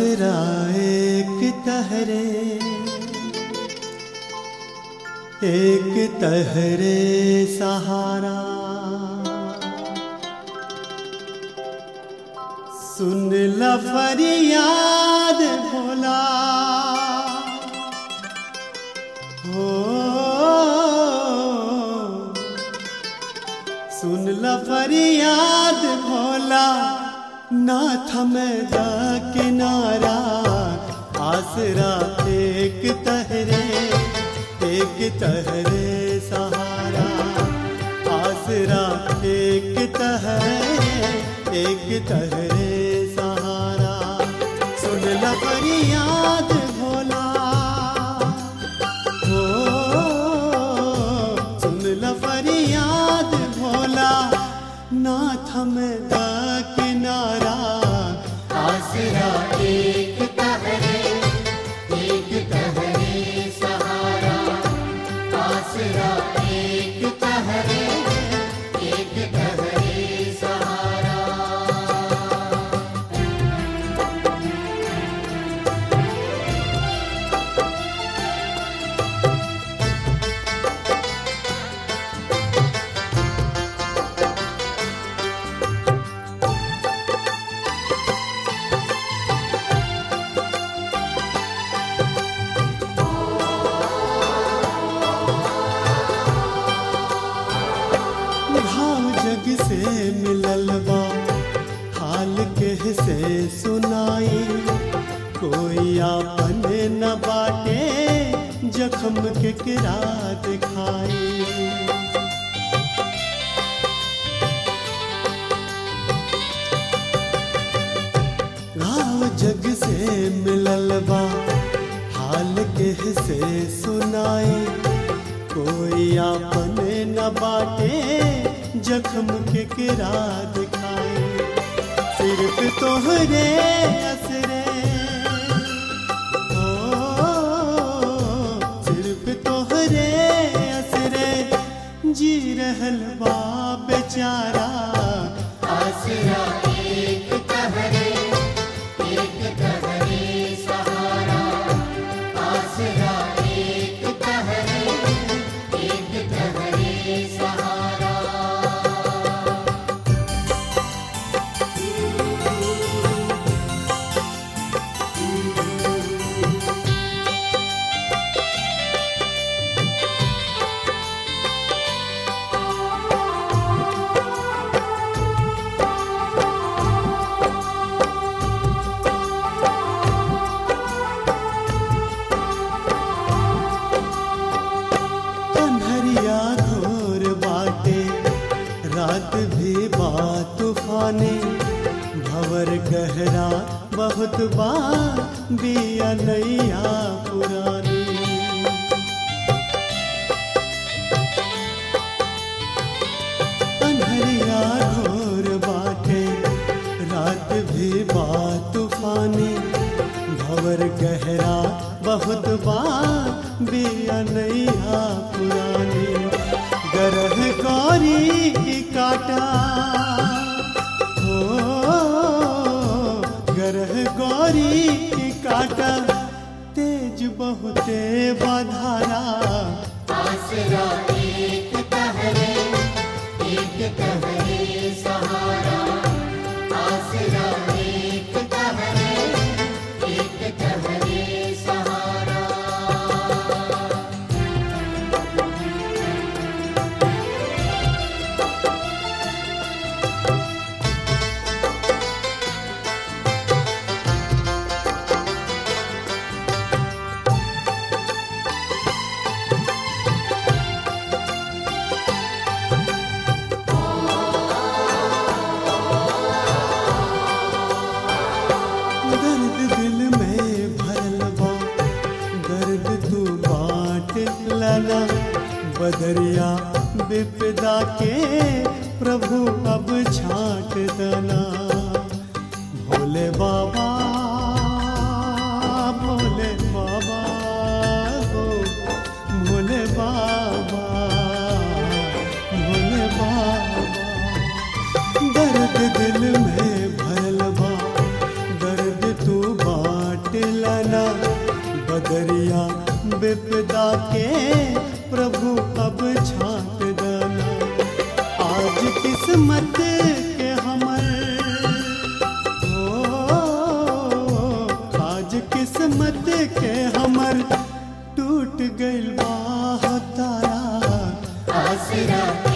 आसरा एक तहरे सहारा। सुन ल फरियाद भोला हो, सुन ल फरियाद भोला, ना थमदा किनारा। आसरा एक तहरे सहारा। आसरा एक तहरे सहारा। सुन ल फरियाद भोला हो, सुन ल फरियाद भोला, ना थमदा किनारा। आसरा एक तहरे सहारा। आसरा एक तहरे सहारा। जग से मिलल बा हाल के से सुनाई, कोई आपन न बाटे जख्म के किरा दिखाई। घाव जग से मिलल बा हाल के से सुनाई, कोई आपन न बाटे जख्म के किरा दिखाए। सिर्फ तोहरे असरे हो, सिर्फ तोहरे असरे जी रहल बा बेचारा। आसरा एक तहरे सहारा। आसरा एक तहरे सहारा। रात भी बा तूफानी, भंवर गहरा बहुत बा बिया नैया पुरानी। अन्हरिया घोर बाटे रात भी बा तूफानी, भंवर गहरा बहुत बा बिया नैया पुरानी। गरह गौरी की काटा हो, गरह गौरी की काटा, तेज बहुते बाधारा। आसरा एक तहरे सहारा। आसरा एक तहरे सहारा। दर्द दिल में भरल बा, दर्द तू बांट लना। बदरिया विपदा के प्रभु अब छाट दना। भोले बाबा भोले बाबा हो, भोले बाबा भोले बाबा। दर्द दिल में भरल बा, दर्द तू बांट दरिया विपदा के प्रभु अब छाट देना। आज किस्मत के हमर आज किस्मत के हमर टूट गइल बा तारा आसरा